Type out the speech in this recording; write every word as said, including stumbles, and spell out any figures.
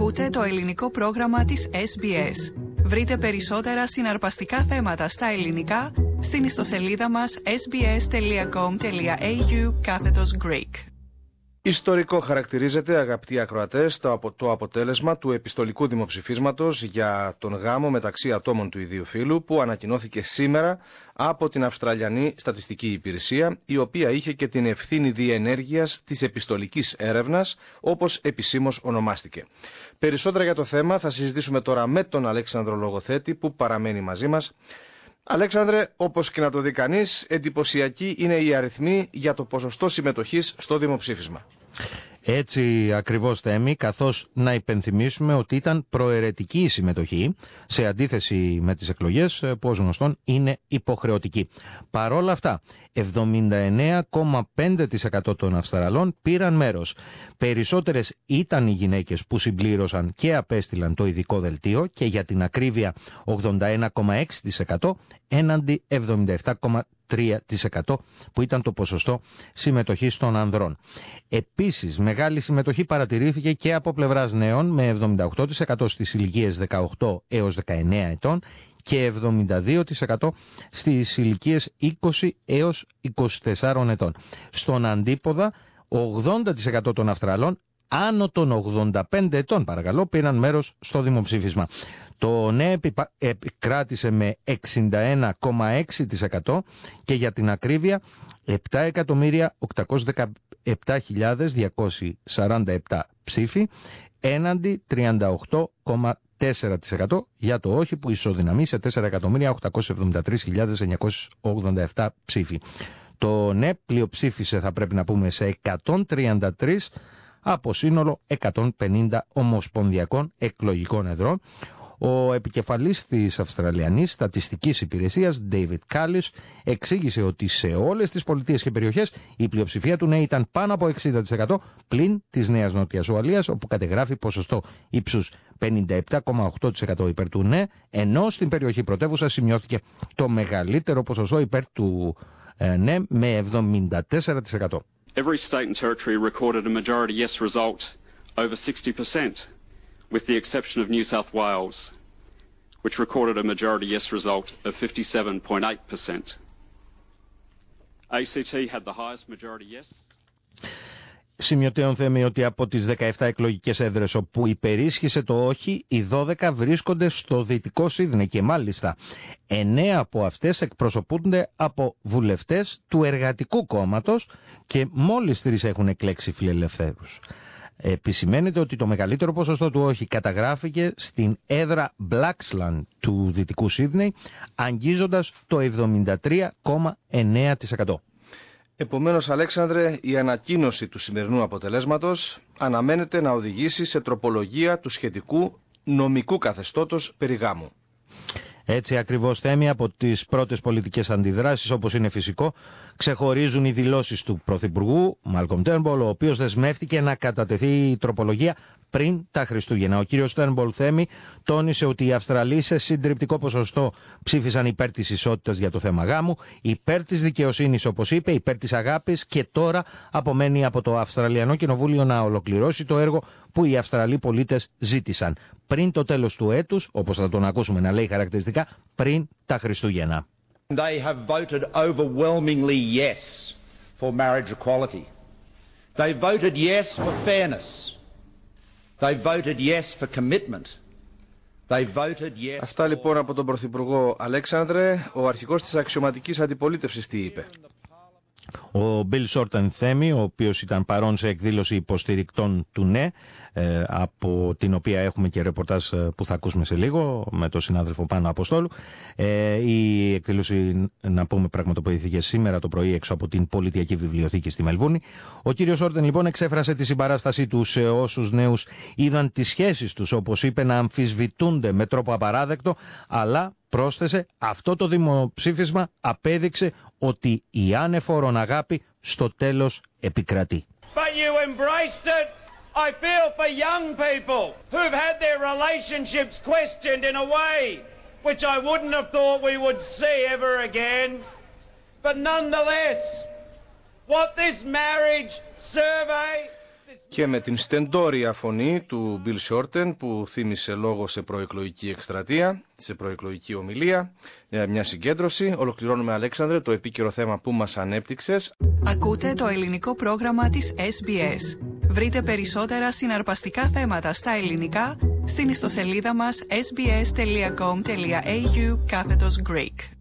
Ακούτε το ελληνικό πρόγραμμα της ες μπι ες. Βρείτε περισσότερα συναρπαστικά θέματα στα ελληνικά στην ιστοσελίδα μας ες μπι ες τελεία κομ τελεία έι γιου κάθετος Greek. Ιστορικό χαρακτηρίζεται, αγαπητοί ακροατές, το, απο, το αποτέλεσμα του επιστολικού δημοψηφίσματος για τον γάμο μεταξύ ατόμων του ιδίου φύλου που ανακοινώθηκε σήμερα από την Αυστραλιανή Στατιστική Υπηρεσία, η οποία είχε και την ευθύνη διενέργειας της επιστολικής έρευνας, όπως επισήμως ονομάστηκε. Περισσότερα για το θέμα θα συζητήσουμε τώρα με τον Αλέξανδρο Λογοθέτη, που παραμένει μαζί μας. Αλέξανδρε, όπως και να το δει κανείς, εντυπωσιακοί είναι οι αριθμοί για το ποσοστό συμμετοχής στο δημοψήφισμα. Έτσι ακριβώς, Θέμη, καθώς να υπενθυμίσουμε ότι ήταν προαιρετική η συμμετοχή, σε αντίθεση με τις εκλογές που ως γνωστόν είναι υποχρεωτική. Παρόλα αυτά, εβδομήντα εννέα κόμμα πέντε τοις εκατό των Αυστραλών πήραν μέρος. Περισσότερες ήταν οι γυναίκες που συμπλήρωσαν και απέστειλαν το ειδικό δελτίο, και για την ακρίβεια ογδόντα ένα κόμμα έξι τοις εκατό έναντι εβδομήντα επτά κόμμα τρία τοις εκατό που ήταν το ποσοστό συμμετοχής των ανδρών. Επίσης, μεγάλη συμμετοχή παρατηρήθηκε και από πλευράς νέων, με εβδομήντα οκτώ τοις εκατό στις ηλικίες δεκαοκτώ έως δεκαεννέα ετών και εβδομήντα δύο τοις εκατό στις ηλικίες είκοσι έως είκοσι τέσσερα ετών. Στον αντίποδα, ογδόντα τοις εκατό των Αυστραλών άνω των ογδόντα πέντε ετών, παρακαλώ, πήραν μέρος στο δημοψήφισμα. Το ναι επικράτησε με εξήντα ένα κόμμα έξι τοις εκατό και για την ακρίβεια επτά εκατομμύρια οκτακόσιες δεκαεπτά χιλιάδες διακόσιοι σαράντα επτά ψήφοι έναντι τριάντα οκτώ κόμμα τέσσερα τοις εκατό για το όχι, που ισοδυναμεί σε τέσσερα εκατομμύρια οκτακόσιες εβδομήντα τρεις χιλιάδες εννιακόσιοι ογδόντα επτά ψήφοι. Το ναι πλειοψήφισε, θα πρέπει να πούμε, σε εκατόν τριάντα τρεις από σύνολο εκατόν πενήντα ομοσπονδιακών εκλογικών εδρών. Ο επικεφαλής της Αυστραλιανής Στατιστικής Υπηρεσίας, David Callis, εξήγησε ότι σε όλες τις πολιτείες και περιοχές η πλειοψηφία του ναι ήταν πάνω από εξήντα τοις εκατό, πλην της Νέας Νότιας Ουαλίας, όπου κατεγράφει ποσοστό ύψους πενήντα επτά κόμμα οκτώ τοις εκατό υπέρ του ναι, ενώ στην περιοχή πρωτεύουσα σημειώθηκε το μεγαλύτερο ποσοστό υπέρ του ε, ναι, με εβδομήντα τέσσερα τοις εκατό. Every state and territory recorded a majority yes result over sixty percent, with the exception of New South Wales, which recorded a majority yes result of fifty-seven point eight percent. έι σι τι had the highest majority yes. Σημειωτέων, Θέμη, ότι από τις δεκαεπτά εκλογικές έδρες όπου υπερίσχυσε το όχι, οι δώδεκα βρίσκονται στο δυτικό Σίδνεϊ και μάλιστα εννέα από αυτές εκπροσωπούνται από βουλευτές του Εργατικού Κόμματος και μόλις τρεις έχουν εκλέξει φιλελευθέρους. Επισημαίνεται ότι το μεγαλύτερο ποσοστό του όχι καταγράφηκε στην έδρα Blaxland του δυτικού Σίδνεϊ, αγγίζοντας το εβδομήντα τρία κόμμα εννέα τοις εκατό. Επομένως, Αλέξανδρε, η ανακοίνωση του σημερινού αποτελέσματος αναμένεται να οδηγήσει σε τροπολογία του σχετικού νομικού καθεστώτος περί γάμου. Έτσι ακριβώς, Θέμη, από τις πρώτες πολιτικές αντιδράσεις, όπως είναι φυσικό, ξεχωρίζουν οι δηλώσεις του Πρωθυπουργού Μάλκομ Τέρνμπολ, ο οποίος δεσμεύτηκε να κατατεθεί η τροπολογία πριν τα Χριστούγεννα. Ο κύριος Τέρνμπολ, Θέμη, τόνισε ότι οι Αυστραλοί σε συντριπτικό ποσοστό ψήφισαν υπέρ της ισότητας για το θέμα γάμου, υπέρ της δικαιοσύνης, όπως είπε, υπέρ της αγάπης, και τώρα απομένει από το Αυστραλιανό Κοινοβούλιο να ολοκληρώσει το έργο που οι Αυστραλοί πολίτες ζήτησαν πριν το τέλος του έτους, όπως θα τον ακούσουμε να λέει χαρακτηριστικά, πριν τα Χριστούγεννα. They have voted overwhelmingly yes for marriage equality. They voted yes for fairness. They voted yes for commitment. They voted yes. Αυτά λοιπόν από τον Πρωθυπουργό. Αλέξανδρε, ο αρχηγός της αξιωματικής αντιπολίτευσης τι είπε? Ο Μπιλ Σόρταν, Θέμη, ο οποίος ήταν παρόν σε εκδήλωση υποστηρικτών του ναι, ε, από την οποία έχουμε και ρεπορτάζ που θα ακούσουμε σε λίγο με τον συνάδελφο Πάνο Αποστόλου. Ε, η εκδήλωση, να πούμε, πραγματοποιήθηκε σήμερα το πρωί έξω από την Πολιτιακή Βιβλιοθήκη στη Μελβούρνη. Ο κύριος Σόρταν λοιπόν εξέφρασε τη συμπαράστασή του σε όσους νέους είδαν τις σχέσεις τους, όπως είπε, να αμφισβητούνται με τρόπο απαράδεκτο, αλλά πρόσθεσε, αυτό το δημοψήφισμα απέδειξε ότι η άνεφορον αγάπη στο τέλος επικρατεί. But you embraced it. I feel for young people who've had their relationships questioned in a way which I wouldn't have thought we would see ever again. But nonetheless, what this marriage survey Και με την στεντόρια φωνή του Bill Shorten που θύμισε λόγο σε προεκλογική εκστρατεία, σε προεκλογική ομιλία, μια συγκέντρωση, ολοκληρώνουμε, Αλέξανδρε, το επίκαιρο θέμα που μας ανέπτυξες. Ακούτε το ελληνικό πρόγραμμα της ες μπι ες. Βρείτε περισσότερα συναρπαστικά θέματα στα ελληνικά στην ιστοσελίδα μας ες μπι ες τελεία κομ τελεία έι γιου κάθετος Greek.